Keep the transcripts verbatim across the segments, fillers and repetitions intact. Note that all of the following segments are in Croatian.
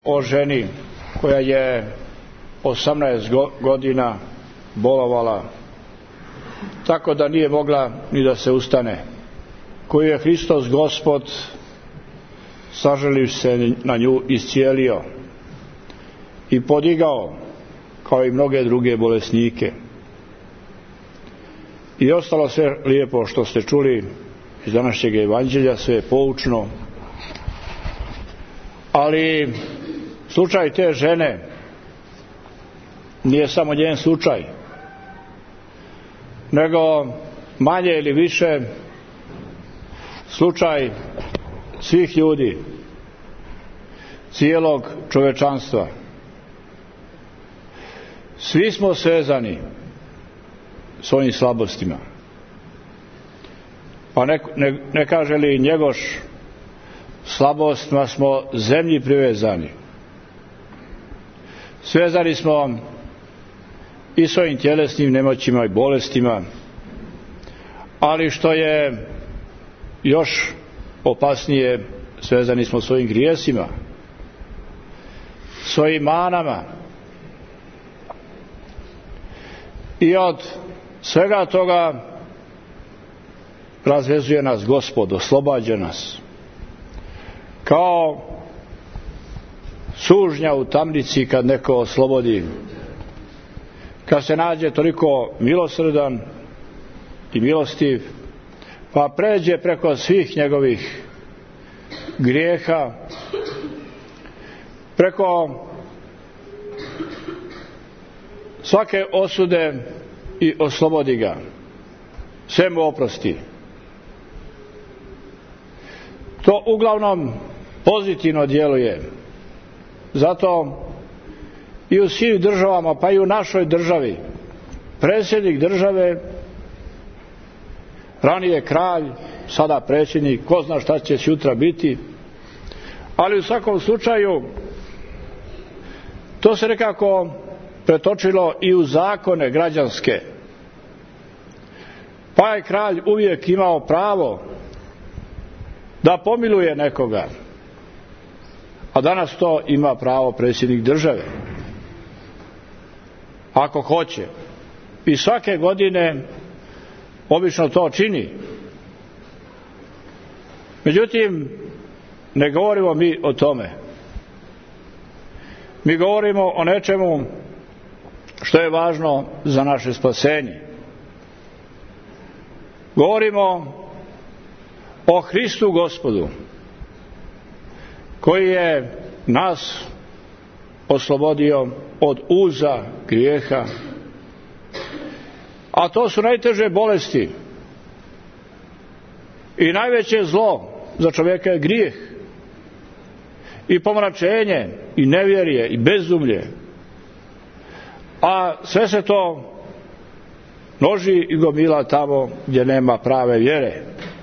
o ženi koja je osamnaest godina bolovala, tako da nije mogla ni da se ustane, koju je Hristos Gospod, sažalivši se na nju, iscijelio i podigao, kao i mnoge druge bolesnike. I ostalo sve lijepo što ste čuli iz današnjeg evanđelja, sve je poučno. Ali slučaj te žene nije samo njen slučaj, nego manje ili više slučaj svih ljudi, cijelog čovečanstva. Svi smo svezani svojim slabostima. Pa ne, ne, ne kaže li Njegoš, slabostima smo zemlji privezani. Svezani smo i svojim tjelesnim nemoćima i bolestima, ali što je još opasnije, svezani smo svojim grijesima, svojim manama. I od svega toga razvezuje nas Gospod, oslobađa nas. Kao sužnja u tamnici kad neko oslobodi, kad se nađe toliko milosrdan i milostiv, pa pređe preko svih njegovih grijeha, preko svake osude i oslobodi ga, sve mu oprosti. To uglavnom pozitivno djeluje. Zato i u svim državama, pa i u našoj državi, predsjednik države, ranije kralj, sada predsjednik, ko zna šta će sutra biti, ali u svakom slučaju to se nekako pretočilo i u zakone građanske. Pa je kralj uvijek imao pravo da pomiluje nekoga, a danas to ima pravo predsjednik države, ako hoće. I svake godine obično to čini. Međutim, ne govorimo mi o tome. Mi govorimo o nečemu što je važno za naše spasenje. Govorimo o Hristu Gospodu, koji je nas oslobodio od uza grijeha, a to su najteže bolesti i najveće zlo za čovjeka je grijeh i pomračenje i nevjerje i bezumlje, a sve se to množi i gomila tamo gdje nema prave vjere.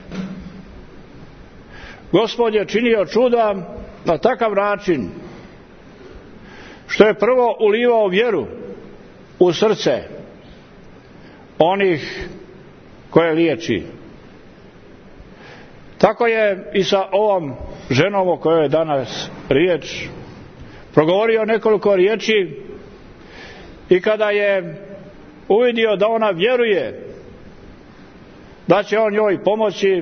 Gospod je činio čuda na takav način što je prvo ulivao vjeru u srce onih koje liječi. Tako je i sa ovom ženom o kojoj je danas riječ progovorio nekoliko riječi, i kada je uvidio da ona vjeruje da će on njoj pomoći,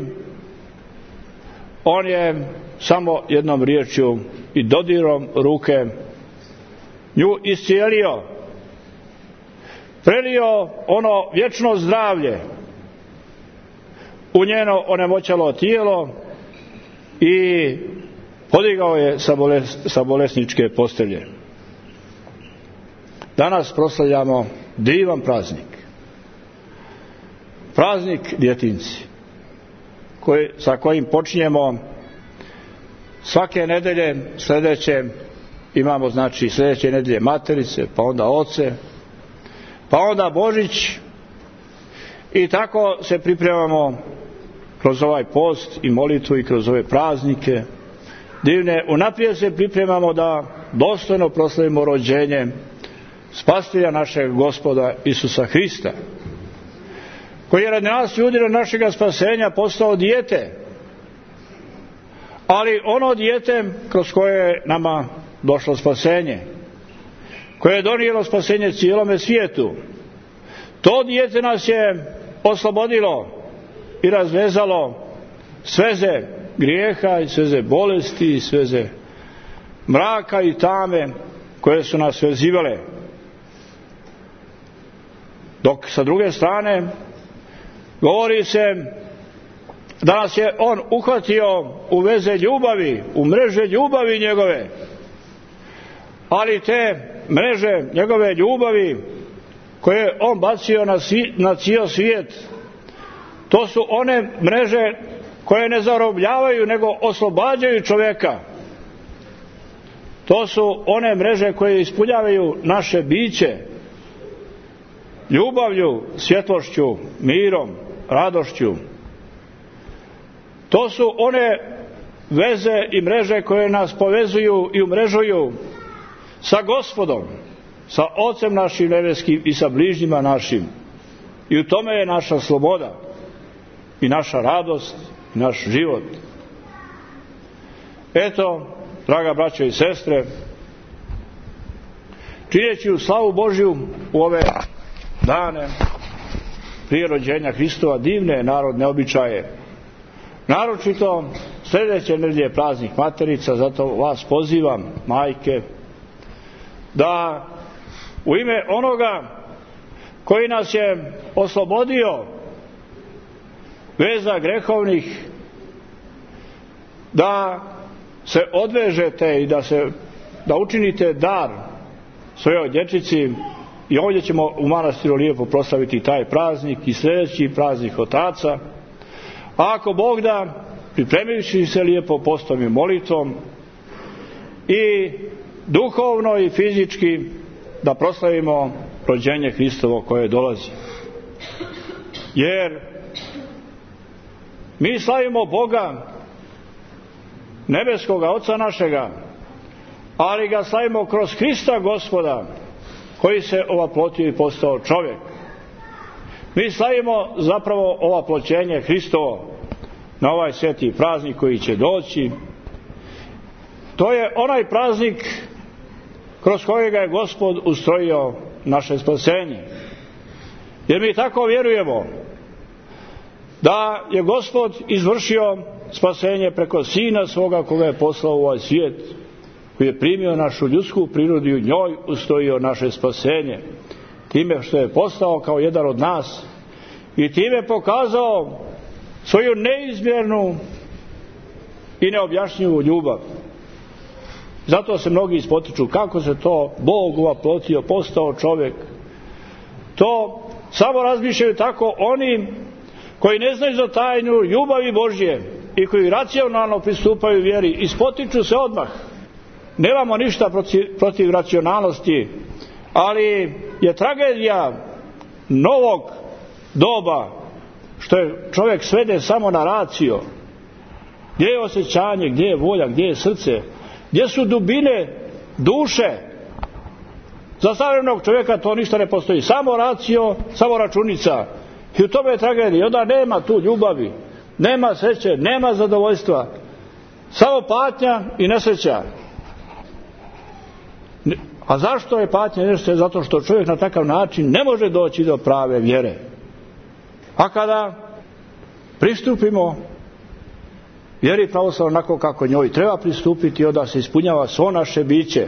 on je samo jednom riječju i dodirom ruke nju iscijelio, prelio ono vječno zdravlje u njeno onemoćalo tijelo i podigao je sa, bolest, sa bolesničke postelje. Danas proslavljamo divan praznik. Praznik djetinjci, koji, sa kojim počinjemo svake nedelje. Sljedeće imamo, znači, sljedeće nedelje Materice, pa onda Oce, pa onda Božić, i tako se pripremamo kroz ovaj post i molitvu i kroz ove praznike divne. Unaprijed se pripremamo da dostojno proslavimo rođenje Spasitelja našeg Gospoda Isusa Hrista, koji je radi nas ljudi, radi našega spasenja postao dijete, ali ono dijete kroz koje je nama došlo spasenje, koje je donijelo spasenje cijelome svijetu. To dijete nas je oslobodilo i razvezalo sveze grijeha i sveze bolesti i sveze mraka i tame koje su nas vezivale. Dok sa druge strane govori se da nas je on uhvatio u veze ljubavi, u mreže ljubavi njegove. Ali te mreže njegove ljubavi koje je on bacio na, svi, na cijel svijet, to su one mreže koje ne zarobljavaju nego oslobađaju čovjeka. To su one mreže koje ispunjavaju naše biće ljubavlju, svjetlošću, mirom, radošću. To su one veze i mreže koje nas povezuju i umrežuju sa Gospodom, sa Ocem našim nebeskim i sa bližnjima našim. I u tome je naša sloboda i naša radost i naš život. Eto, draga braćo i sestre, čineći u slavu Božju u ove dane prije rođenja Hristova divne narodne običaje, naročito sljedeće nedelje praznik Materica, zato vas pozivam, majke, da u ime onoga koji nas je oslobodio veza grehovnih, da se odvežete i da se da učinite dar svojoj dječici. I ovdje ćemo u manastiru lijepo proslaviti taj praznik i sljedeći praznik Otaca. A ako Bog da, pripremivši se lijepo postom i molitvom i duhovno i fizički, da proslavimo rođenje Hristovo koje dolazi. Jer mi slavimo Boga, nebeskoga Oca našega, ali ga slavimo kroz Hrista Gospoda, koji se ovaplotio i postao čovjek. Mi slavimo zapravo ovaploćenje Hristovo na ovaj sveti praznik koji će doći. To je onaj praznik kroz kojega je Gospod ustrojio naše spasenje. Jer mi tako vjerujemo da je Gospod izvršio spasenje preko Sina svoga koga je poslao u ovaj svijet, koji je primio našu ljudsku prirodu i u njoj ustojio naše spasenje, time što je postao kao jedan od nas i time pokazao svoju neizmjernu i neobjašnjivu ljubav. Zato se mnogi ispotiču kako se to Bog uvaplotio, postao čovjek. To samo razmišljaju tako oni koji ne znaju za tajnu ljubavi Božje i koji racionalno pristupaju vjeri. Ispotiču se odmah. Nemamo ništa protiv, protiv racionalnosti, ali je tragedija novog doba što je čovjek svede samo na racio. Gdje je osjećanje, gdje je volja, gdje je srce, gdje su dubine duše? Za savremenog čovjeka to ništa ne postoji, samo racio, samo računica. I u tome je tragedija. Onda nema tu ljubavi, nema sreće, nema zadovoljstva, samo patnja i nesreća. A zašto je patnja i nesreća? Zato što čovjek na takav način ne može doći do prave vjere. A kada pristupimo vjeri pravoslavno onako kako njoj treba pristupiti, onda se ispunjava svo naše biće.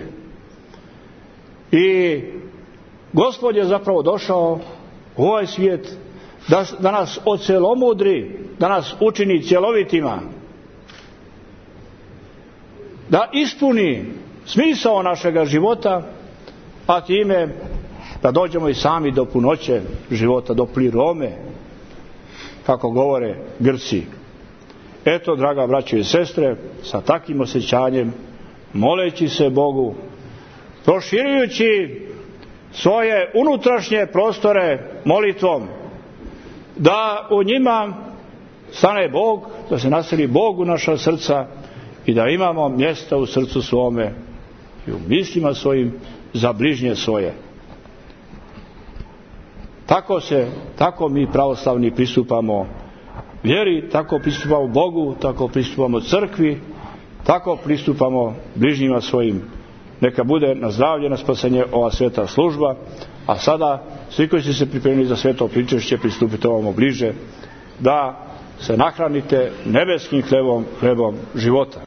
I Gospod je zapravo došao u ovaj svijet da, da nas ocelomudri, da nas učini cjelovitima, da ispuni smisao našega života, a time da dođemo i sami do punoće života, do plirome, kako govore Grci. Eto, draga braćo i sestre, sa takvim osjećanjem, moleći se Bogu, proširujući svoje unutrašnje prostore molitvom, da u njima stane Bog, da se naseli Bog u naša srca i da imamo mjesta u srcu svome i u mislima svojim za bližnje svoje. Tako se, tako mi pravoslavni pristupamo vjeri, tako pristupamo Bogu, tako pristupamo crkvi, tako pristupamo bližnjima svojim. neka bude na zdravlje, na spasanje ova sveta služba, a sada svi koji su se pripremili za sveto pričešće pristupite ovamo bliže, da se nahranite nebeskim hlebom, hlebom života.